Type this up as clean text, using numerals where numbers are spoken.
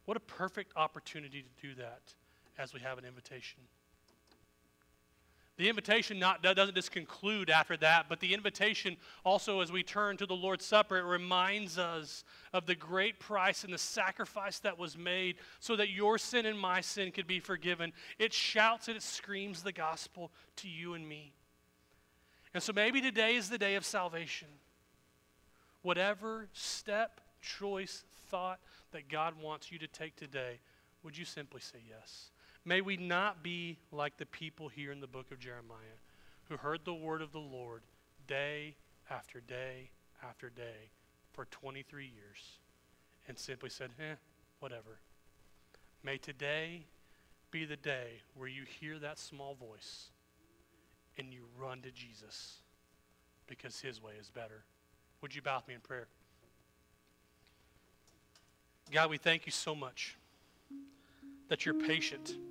What a perfect opportunity to do that as we have an invitation. The invitation doesn't just conclude after that, but the invitation also, as we turn to the Lord's Supper, it reminds us of the great price and the sacrifice that was made so that your sin and my sin could be forgiven. It shouts and it screams the gospel to you and me. And so maybe today is the day of salvation. Whatever step, choice, thought that God wants you to take today, would you simply say yes? May we not be like the people here in the book of Jeremiah who heard the word of the Lord day after day after day for 23 years and simply said, whatever. May today be the day where you hear that small voice and you run to Jesus because his way is better. Would you bow with me in prayer? God, we thank you so much that you're patient.